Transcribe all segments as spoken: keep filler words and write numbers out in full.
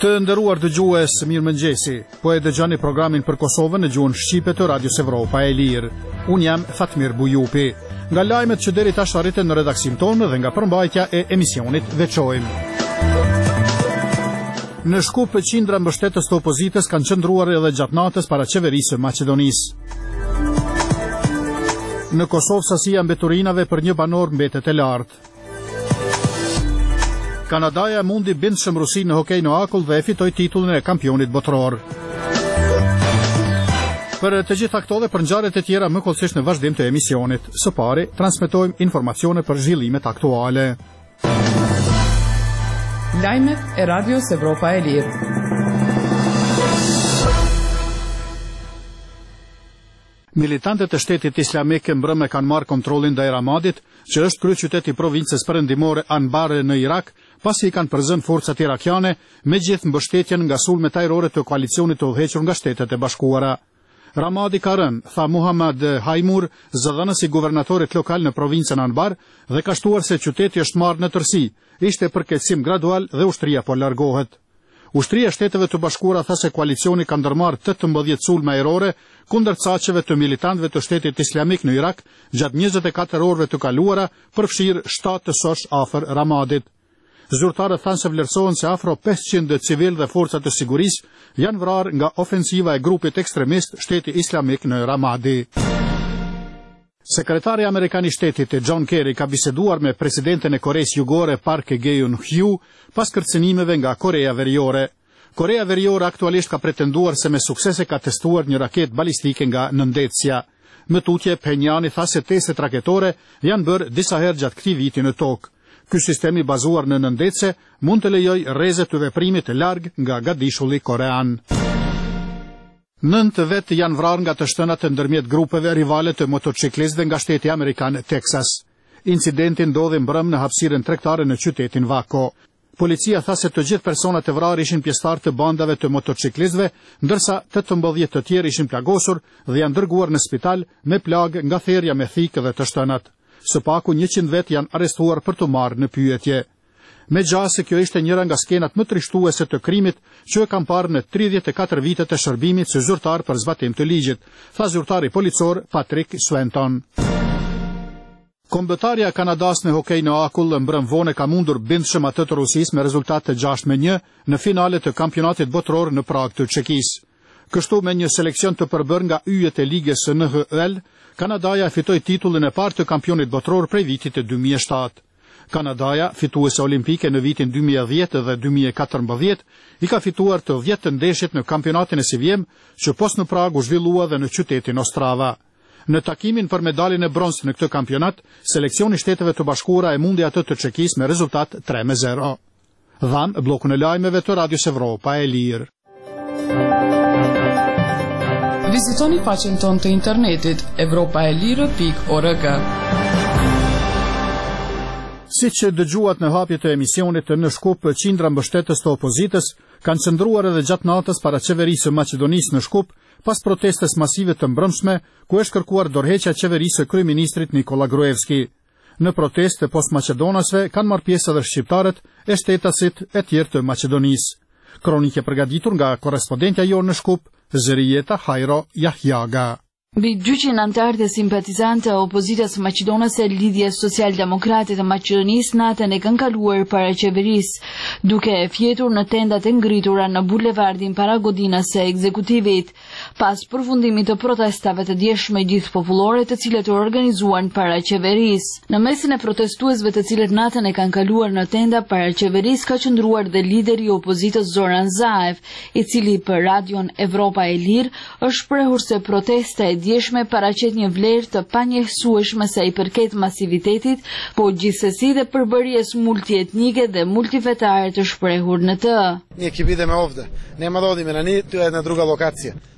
Të nderuar dëgjues, mirëmëngjesi. Po e dëgjoni programin për Kosovën në gjuhën shqipe të Radios Evropa e Lirë. Unë jam Fatmir Bujupi. Nga lajmet që deri tash arritën në redaksin tonë dhe nga përmbajtja e emisionit veçojmë. Në Shkup, qindra mbështetës të opozitës kanë qëndruar edhe gjatë natës para qeverisë së Maqedonisë. Në Kosovë sasia mbeturinave për një banor mbetet e lartë. Kanadaja mundi bindshëm Rusinë në hokej në akull dhe e fitoi titullin e kampionit botror. Për të gjitha këto dhe për ngjarjet e tjera më kollësisht në vazhdim të emisionit. Së pari, transmetojmë informacione për zhvillimet aktuale. Lajmet e Radios Evropa e Lirë. Militantët e shtetit islamik mbrëmë kanë marrë kontrollin ndaj Ramadit, që është kryeqytet i provincës perëndimore Anbar në Irak, pasi i kanë përzënë forcat irakiane me gjithë mbështetjen nga sulmet ajrore të koalicionit të udhëhequr nga Shtetet e Bashkuara. Ramadi ka rënë, tha Muhammad Haimur, zëdhënës i guvernatorit lokal në provincën Anbar, dhe ka shtuar se qyteti është marrë në tërësi, ishte përkeqësim gradual dhe ushtria po largohet. Ushtria e Shteteve të Bashkuara tha se koalicioni ka ndërmarrë tetëmbëdhjetë sulme ajrore kundër caqeve të militantëve të Shtetit Islamik në Irak gjatë njëzet e katër orëve të kaluara, përfshirë shtatë të sosh afër Ramadit. Zyrtarët thanë se vlerësohen se afro pesëqind civil dhe forcat të sigurisë janë vrarë nga ofensiva e grupit ekstremist Shteti Islamik në Ramadi. Sekretari Amerikan i Shtetit John Kerry ka biseduar me presidenten e Koreas Jugore Park Geun-hye pas kërcënimeve nga Korea Veriore. Korea Veriore aktualisht ka pretenduar se me suksese ka testuar një raket balistike nga nëndetësja. Më tutje, Pyongyang tha se testet raketore janë bërë disa herë gjatë këtij viti në tokë. Ky sistemi bazuar në nëndetëse mund të lejojë rrezet të veprimit të larg nga gadishulli korean. Nëntë vetë janë vrarë nga të shtënat ndërmjet grupeve rivale të motociklistëve nga shteti amerikan Texas. Incidenti ndodhi mbrëm në hapësirën tregtare në qytetin Waco. Policia tha se të gjithë personat e vrarë ishin pjesëtarë të bandave të motociklistëve, ndërsa tetëmbëdhjetë të tjerë ishin plagosur dhe janë dërguar në spital me plagë nga therrja me thikë dhe të shtënat. Së paku njëqind vetë janë arrestuar për të marrë në pyetje. Me gjas se kjo ishte njëra nga skenat më trishtuese të krimit që e kam parë në tridhjetë e katër vitet e shërbimit si zyrtar për zbatim të ligjit, tha zyrtari policor Patrick Swenton. Kombëtarja e Kanadas në hokej në akull mbrëm vonë ka mundur bindshëm atë të Rusisë me rezultat të gjashtë me një në finalet të kampionatit botror në Prag të Çekisë. Kështu me një seleksion të përbërë nga yjet e ligës N H L, Kanadaja fitoi titullin e parë të kampionit botror prej vitit të dy mijë e shtatë. Kanadaja, fituese olimpike në vitin dy mijë e dhjetë dhe dy mijë e katërmbëdhjetë, i ka fituar të dhjetë ndeshjet në kampionatin e Sivjem, që pos në Prag u zhvillua dhe në qytetin Ostrava. Në takimin për medaljen e bronzë në këtë kampionat, seleksioni Shteteve të Bashkuara e mundi atë të Çekisë me rezultat tre me zero. Dhan bllokun e lajmeve të Radios Evropa e Lirë. Vizitoni faqen tonë të internetit evropaelire pikë org. Si që dëgjuat në hapje të emisionit në Shkup, qindra mbështetës të opozitës kanë qëndruar edhe gjatë natës para qeverisë së Maqedonisë në Shkup pas protestes masive të mbrëmshme ku është kërkuar dorëheqja e qeverisë së kryeministrit Nikola Gruevski. Në protestë post-maqedonasve kanë marrë pjesë edhe shqiptarët e shtetasit e tjerë të Maqedonisë. Kronike përgatitur nga korrespondentja jonë në Shkup, Zërijeta Hajro Jahjaga. Mbi dyqind anëtarë dhe simpatizantë e opozitës maqedonase Lidhjes Social-Demokrate të Maqedonisë natën e kanë kaluar para qeverisë, duke e fjetur në tendat e ngritura në bulevardin para godinës së ekzekutivit, pas përfundimit të protestave të djeshme gjithpopullore të cilat u organizuan para qeverisë. Në mesin e protestuesve të cilët natën e kanë kaluar në tenda para qeverisë ka qëndruar dhe lideri i opozitës Zoran Zaev, i cili për radion Evropa e Lirë është shprehur se protesta e djeshme paraqet një vlerë të panjehsueshme sa i përket masivitetit, po gjithsesi dhe përbërjes multietnike dhe multifetare të shprehur në të. Ние ќе бидеме овде. Нема да одиме на ниту една друга локација.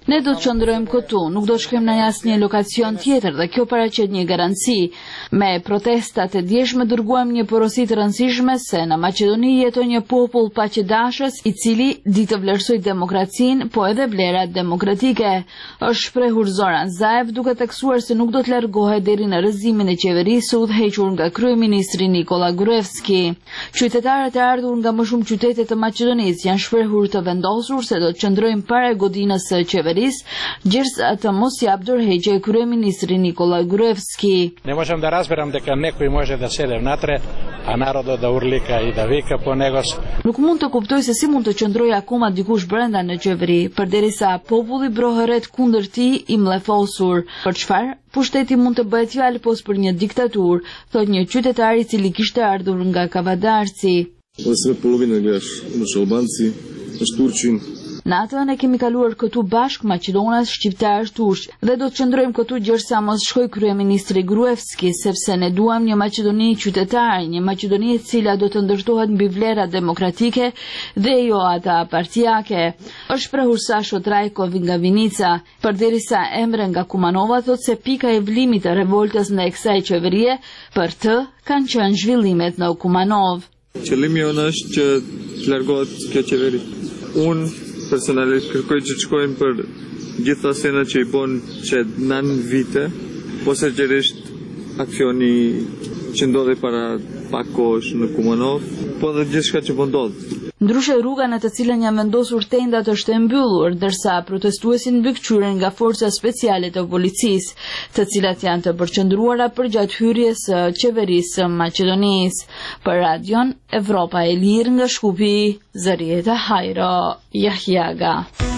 Ne do të qëndrojmë këtu, nuk do të shkojmë në asnjë lokacion tjetër dhe kjo paraqet një garanci. Me protestat e djeshme dërguam një porosi të rëndësishme se në Maqedoni jeton një popull paqëdashës i cili di të vlerësoj demokracinë, po edhe vlerat demokratike. Është shprehur Zoran Zaev duke theksuar se nuk do të largohet deri në rrëzimin e qeverisë së udhëhequr nga kryeministri Nikola Gruevski. Qytetarët e ardhur nga më shumë qytete të Maqedonisë janë shprehur të vendosur se do të qëndrojnë para godinës së qeverisë, gjersa të mos jap dorëheqje kryeministri Nikola Gruevski. Ne možem da razberam дека некој може да седе внатре, a narodot da urlika i da vika po negos. Nuk mund të kuptoj se si mund të qëndrojë akoma dikush brenda në qeveri, përderisa populli brohëret kundër tij i mllefosur. Për çfarë? Pushteti mund të bëhet fjalë pos për një diktaturë, thot një qytetar i cili kishte ardhur nga Kavadarci. Ose polovina gledaš, imaš Albanci, imaš Turqin. Natën e kemi kaluar këtu bashk Maqedonas, shqiptar, turq, dhe do të qëndrojmë këtu gjersa mos shkoj kryeministri Gruevski, sepse ne duam një Maqedoni qytetare, një Maqedoni e cila do të ndërtohet mbi vlera demokratike dhe jo ata partijake. Është shprehur Sasho Trajkovi nga Vinica, përderisa Emre nga Kumanova thot se pika e vlimit të revoltës ndaj kësaj qeverie për të kanë qenë zhvillimet në Kumanov. Qëllimi jonë është që të largohet kjo qeveri. Unë personalisht kërkoj që të shkojmë për gjitha senat që i bon që nën vite, po sërgjerisht aksioni që ndodhi para pak kohësh në Kumanov, po dhe gjithçka që po ndodh. Ndryshe rruga në të cilën janë vendosur tendat është e mbyllur, ndërsa protestuesit mbikëqyren nga forca speciale të policisë, të cilat janë të përqendruara përgjatë hyrjes së qeverisë së Maqedonisë. Për Radion Evropa e Lirë nga Shkupi, Zarieta Hajro, Jahjaga.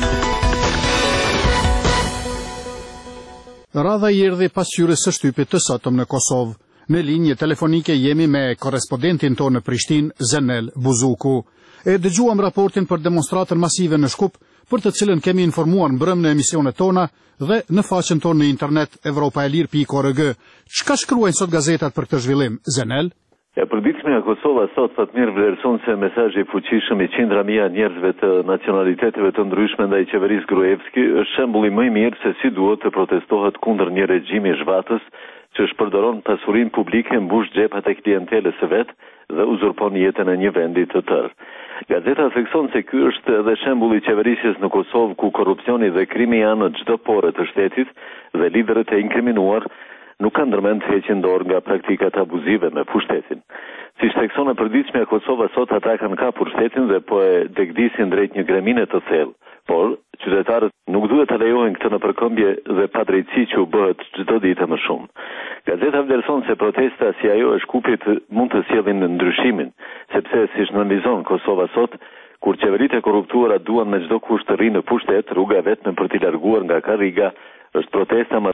Radha i erdhi pas hyrjes së shtypit të sotëm në Kosovë. Në linje telefonike jemi me korrespondentin tonë në Prishtinë, Zenel Buzuku. E dëgjuam raportin për demonstratën masive në Shkup, për të cilën kemi informuar mbrëm në emisionet tona dhe në faqen tonë në internet evropaelir pikë org. Çka shkruajnë sot gazetat për këtë zhvillim, Zenel? E përditshmja Kosova sot Fatmir vlerëson se mesazhi i fuqishëm i qindra mijë njerëzve të nacionaliteteve të ndryshme ndaj qeverisë Gruevski është shembulli më i mirë se si duhet të protestohet kundër një regjimi zhvatës që shpërdoron pasurinë publike, mbush xhepat e klientelës së vet dhe uzurpon jetën e një vendi të tërë. Gazeta thekson se ky është edhe shembulli i qeverisjes në Kosovë ku korrupsioni dhe krimi janë në çdo pore të shtetit dhe liderët e inkriminuar nuk kanë ndërmend të heqin dorë nga praktikat abuzive me pushtetin. Si thekson e përditshmja Kosova sot ata kanë kapur shtetin dhe po e degdisin drejt një gremine të thellë, por qytetarët nuk duhet të lejohen këtë në përkëmbje dhe padrejtësi që u bëhet çdo ditë më shumë. Gazeta vlerëson se protesta si ajo e Shkupit mund të sjellin ndryshimin, sepse siç nënvizon Kosova sot, kur qeveritë e korruptuara duan me çdo kusht të rrinë në pushtet, rruga vetëm për t'i larguar nga karriga është protesta më